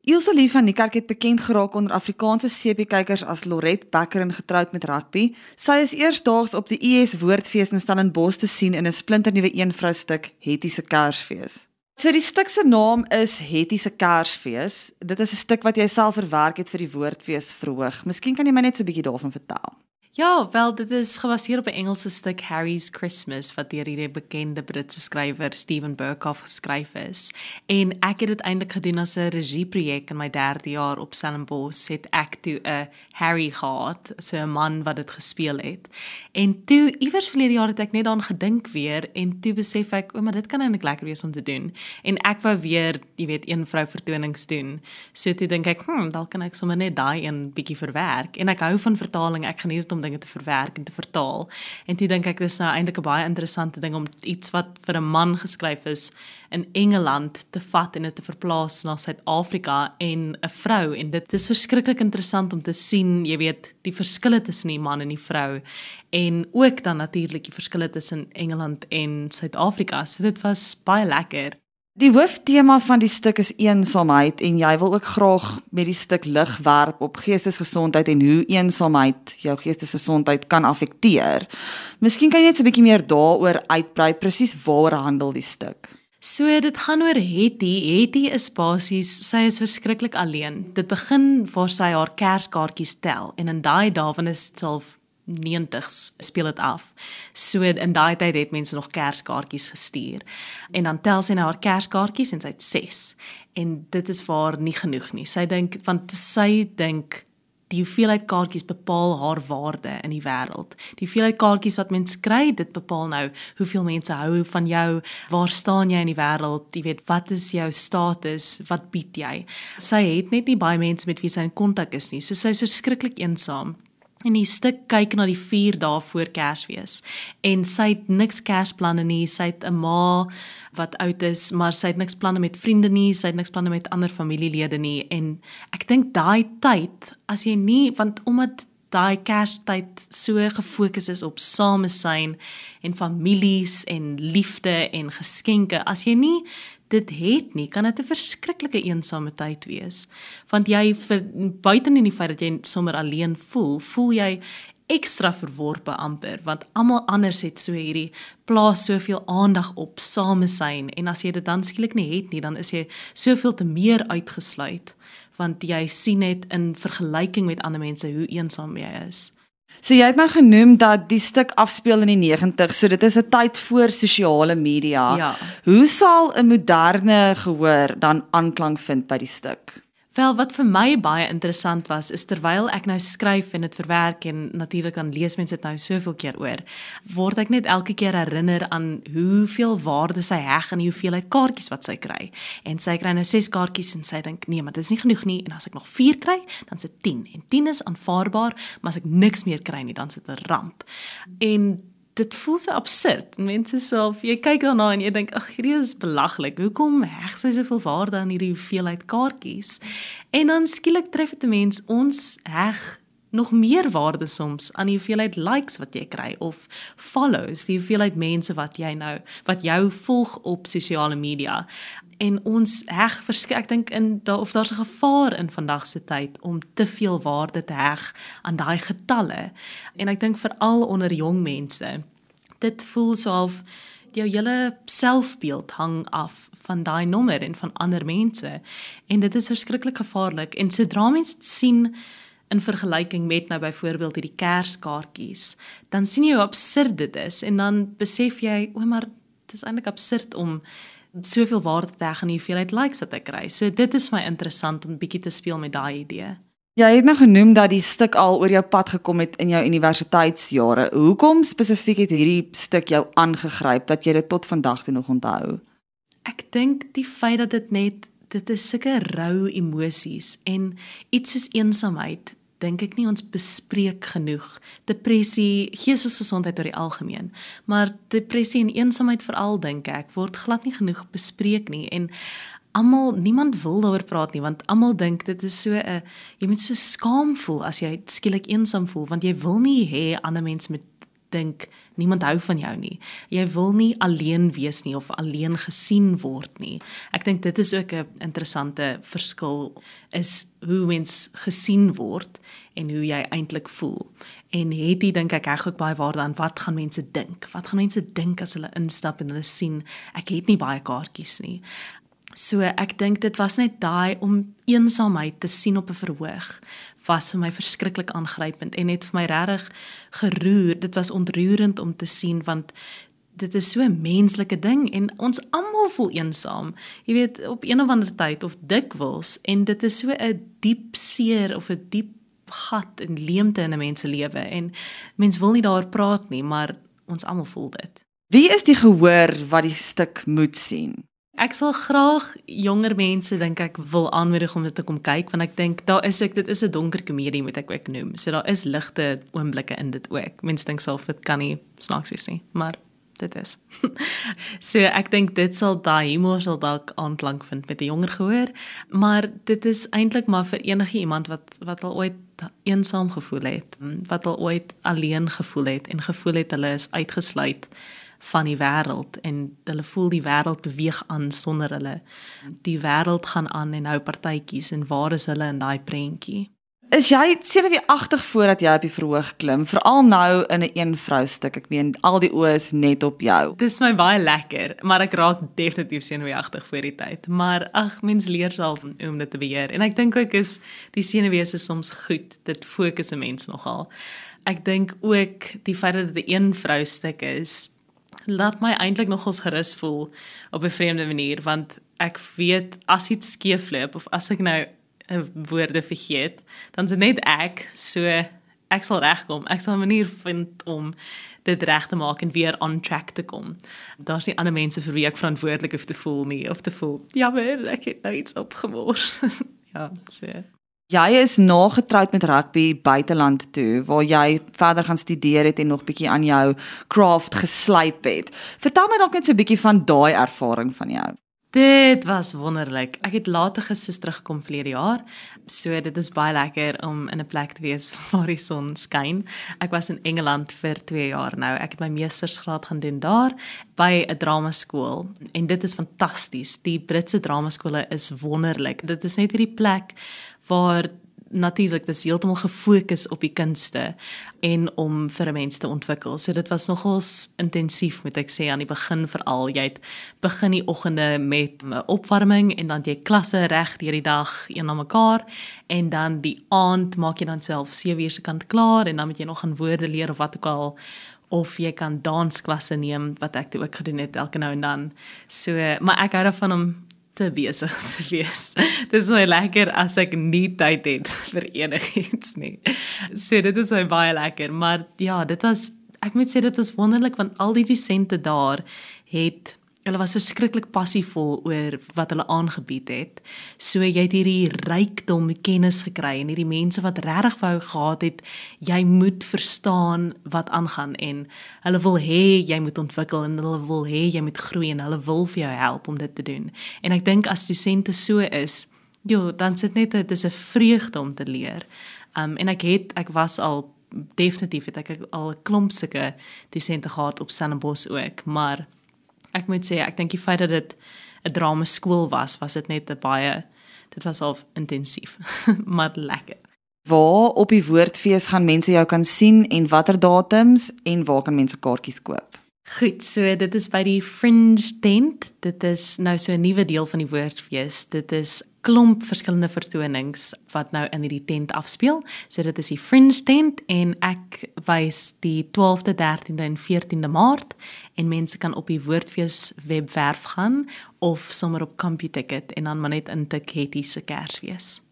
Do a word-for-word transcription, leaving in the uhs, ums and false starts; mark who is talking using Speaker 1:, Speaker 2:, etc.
Speaker 1: Ilse Lee van Niekerk het bekend geraak onder Afrikaanse C B-kykers as Lorette Becker getroud met rugby. Sy is eersdaags op die I S Woordfees in Stellenbosch te sien in 'n splinternuwe een-vrou stuk Hetty se Kersfees. So die stuk se naam is Hetty se Kersfees. Dit is 'n stuk wat jy self verwerk het vir die Woordfees verhoog. Miskien kan jy my net so 'n bietjie daarvan vertel.
Speaker 2: Ja, wel, dit is gebaseer op 'n Engelse stuk Harry's Christmas wat deur hierdie bekende Britse skrywer Steven Berkoff geskryf is. En ek het dit eintlik gedoen as 'n regieprojek in my derde jaar op Stellenbosch. Het ek toe 'n Harry gehad, so 'n man wat dit gespeel het. En toe iewers verlede jaar het ek net daaraan gedink weer en toe besef ek, o, maar dit kan eintlik lekker wees om te doen. En ek wou weer, jy weet, een vrou vertonings doen. So toe dink ek, hm, dalk kan ek sommer net daai een bietjie verwerk. En ek hou van vertaling, ek geniet dit om dinge te verwerk en te vertaal. En toe dink ek dis nou eintlik 'n baie interessante ding om iets wat vir 'n man geskryf is in Engeland te vat en dit te verplaas na Suid-Afrika en 'n vrou. En dit is verskriklik interessant om te sien, jy weet, die verskille tussen die man en die vrou en ook dan natuurlik die verskille tussen Engeland en Suid-Afrika. So dit was baie lekker.
Speaker 1: Die hooftema van die stuk is eensaamheid en jy wil ook graag met die stuk lig werp op geestesgesondheid en hoe eensaamheid jou geestesgesondheid kan affekteer. Miskien kan jy net so 'n bietjie meer daaroor uitbrei, presies waar handel die stuk?
Speaker 2: So dit gaan oor Hetty. Hetty is basies, sy is verskriklik alleen. Dit begin waar sy haar kerskaartjies tel en in daai dae van is self neentigs speel dit af. So in daai tyd het mense nog kerskaartjies gestuur. En dan tel sy nou haar kerskaartjies en sy het ses. En dit is waar nie genoeg nie. Sy dink, want sy dink die hoeveelheid kaartjies bepaal haar waarde in die wêreld. Die hoeveelheid kaartjies wat mens kry, dit bepaal nou hoeveel mense hou van jou, waar staan jy in die wêreld, jy weet, wat is jou status, wat bied jy. Sy het net nie baie mense met wie sy in kontak is nie, so sy is verskriklik eensaam. En die stuk kyk na die vier dae voor Kersfees. En sy het niks Kersplanne nie, sy het 'n ma wat oud is, maar sy het niks planne met vriende nie, sy het niks planne met ander familielede nie. En ek dink daai tyd, as jy nie, want omdat daai Kerstyd so gefokus is op samesyn en families en liefde en geskenke, as jy nie dit het nie, kan dit 'n verskriklike eensame tyd wees. Want jy, vir, buiten in die feit dat jy sommer alleen voel, voel jy ekstra verworpe amper, want almal anders het so hierdie plaas soveel aandag op samesyn, en as jy dit dan skielik nie het nie, dan is jy soveel te meer uitgesluit, want jy sien net in vergelyking met ander mense hoe eensaam jy is.
Speaker 1: So jy het nou genoem dat die stuk afspeel in die negentig, so dit is 'n tyd voor sosiale media.
Speaker 2: Ja.
Speaker 1: Hoe sal 'n moderne gehoor dan aanklank vind by die stuk?
Speaker 2: Wel, wat vir my baie interessant was, is terwyl ek nou skryf en dit verwerk en natuurlik dan lees mense dit nou soveel keer oor, word ek net elke keer herinner aan hoeveel waarde sy heg aan die hoeveelheid kaartjies wat sy kry. En sy kry nou ses kaartjies en sy dink, nee, maar dit is nie genoeg nie, en as ek nog vier kry, dan is dit tien. En tien is aanvaarbaar, maar as ek niks meer kry nie, dan is dit 'n ramp. En dit voel so absurd. Mense self, jy kyk daarna en jy dink, ag, hierdie is belaglik. Hoekom heg sy soveel waarde aan hierdie hoeveelheid kaartjies? En dan skielik tref dit 'n mens, ons heg nog meer waarde soms aan die hoeveelheid likes wat jy kry of follows, die hoeveelheid mense wat jy nou wat jou volg op sosiale media. En ons heg verskrik, ek dink in da, of daar's 'n gevaar in vandag se tyd om te veel waarde te heg aan daai getalle. En ek dink veral onder jong mense. Dit voel soof jou hele selfbeeld hang af van daai nommer en van ander mense. En dit is verskriklik gevaarlik. En sodra mense sien in vergelyking met nou byvoorbeeld hierdie kerskaartjies, dan sien jy hoe absurd dit is en dan besef jy, o, maar dit is eintlik absurd om soveel waarde te heg aan die hoeveelheid likes wat ek kry. So dit is my interessant om 'n bietjie te speel met daai idee.
Speaker 1: Jy het nou genoem dat die stuk al oor jou pad gekom het in jou universiteitsjare. Hoekom spesifiek het hierdie stuk jou aangegryp dat jy dit tot vandag toe nog onthou?
Speaker 2: Ek dink die feit dat dit net dit is sulke rou emosies en iets soos eensaamheid, dink ek nie ons bespreek genoeg. Depressie, geestesgesondheid oor die algemeen, maar depressie en eensaamheid veral dink ek, word glad nie genoeg bespreek nie en almal, niemand wil daaroor praat nie, want almal dink dit is so 'n, jy moet so skaam voel as jy skielik eensaam voel, want jy wil nie hê ander mense met dink niemand hou van jou nie. Jy wil nie alleen wees nie of alleen gesien word nie. Ek dink dit is ook 'n interessante verskil is hoe mens gesien word en hoe jy eintlik voel. En Hetty dink ek heg ook baie waarde aan wat gaan mense dink? Wat gaan mense dink as hulle instap en hulle sien ek het nie baie kaartjies nie. So ek dink dit was net daai om eensaamheid te sien op 'n verhoog was vir my verskriklik aangrypend en het vir my regtig geroer. Dit was ontroerend om te sien want dit is so 'n menslike ding en ons almal voel eensaam. Jy weet op een of ander tyd of dikwels en dit is so 'n diep seer of 'n diep gat en leemte in 'n mens se lewe en mens wil nie daaroor praat nie, maar ons almal voel dit.
Speaker 1: Wie is die gehoor wat die stuk moet sien?
Speaker 2: Ek sal graag jonger mense dink ek wil aanmoedig om dit te kom kyk want ek dink daar is ek dit is 'n donker komedie moet ek ook noem. So daar is ligte oomblikke in dit ook. Mense dink self dit kan nie snaaks wees nie, maar dit is. So ek dink dit sal daai humor sal dalk aanklank vind met 'n jonger gehoor, maar dit is eintlik maar vir enige iemand wat wat al ooit eensaam gevoel het, wat al ooit alleen gevoel het en gevoel het hulle is uitgesluit van die wêreld en hulle voel die wêreld beweeg aan sonder hulle. Die wêreld gaan aan en hou partytjies en waar is hulle in daai prentjie?
Speaker 1: Is jy senuweeagtig voordat jy op die verhoog klim, veral nou in 'n een vrou stuk? Ek meen al die oë is net op jou.
Speaker 2: Dit is my baie lekker, maar ek raak definitief senuweeagtig voor die tyd. Maar ag, mens leer self om dit te beheer en ek dink ook is die senuwee is soms goed. Dit fokus 'n mens nogal. Ek dink ook die feit dat dit 'n een vrou stuk is laat my eintlik nogals gerus voel op 'n vreemde manier want ek weet as iets skeefloop of as ek nou 'n woorde vergeet, dan is dit net ek, so ek sal regkom. Ek sal 'n manier vind om dit reg te maak en weer on track te kom. Daar's nie ander mense vir wie ek verantwoordelik hoef te voel nie of te voel jammer, ek het nou iets opgemors. Ja, so.
Speaker 1: Jy is nagetroud met rugby buiteland toe, waar jy verder gaan studeer het en nog bietjie aan jou craft geslyp het. Vertel my dalk net so 'n bietjie van daai ervaring van jou.
Speaker 2: Dit was wonderlik. Ek het later gister teruggekom verlede jaar. So dit is baie lekker om in 'n plek te wees waar die son skyn. Ek was in Engeland vir twee jaar nou. Ek het my meestersgraad gaan doen daar by 'n dramaskool en dit is fantasties. Die Britse dramaskole is wonderlik. Dit is net hierdie plek waar natuurlik dis heeltemal gefokus op die kunste en om vir 'n mens te ontwikkel. So dit was nogals intensief moet ek sê aan die begin veral. Jy het begin die oggende met 'n opwarming en dan jy klasse reg deur die dag een na mekaar en dan die aand maak jy dan self sewe uur se kant klaar en dan moet jy nog aan woorde leer of wat ook al of jy kan dansklasse neem wat ek toe ook gedoen het elke nou en dan. So maar ek hou daarvan om te besig te wees. Dit is my lekker as ek nie tyd het vir enigiets nie. So dit is my baie lekker, maar ja, dit was, ek moet sê dit was wonderlik, want al die dosente daar het, hulle was verskriklik passievol oor wat hulle aangebied het. So jy het hierdie rykdom kennis gekry en hierdie mense wat regtig wou gehad het, jy moet verstaan wat aangaan en hulle wil hê jy moet ontwikkel en hulle wil hê jy moet groei en hulle wil vir jou help om dit te doen. En ek dink as dosente so is, jo, dan sit net dit is 'n vreugde om te leer. Um, en ek het ek was al definitief het ek al 'n klomp sulke dosente gehad op Stellenbosch ook, maar ek moet sê, ek dink die feit dat dit 'n dramaskool was, was dit net 'n baie, dit was al intensief, maar lekker.
Speaker 1: Waar op die Woordfees gaan mense jou kan sien en watter datums en waar kan mense kaartjies koop?
Speaker 2: Goed, so dit is by die Fringe tent, dit is nou so 'n nuwe deel van die Woordfees, dit is klomp verskillende vertonings wat nou in hierdie tent afspeel, so dit is die Fringe tent en ek wys die twaalfde, dertiende en veertiende Maart en mense kan op die Woordfees webwerf gaan of sommer op CompuTicket en dan maar net intik Hetty se Kersfees.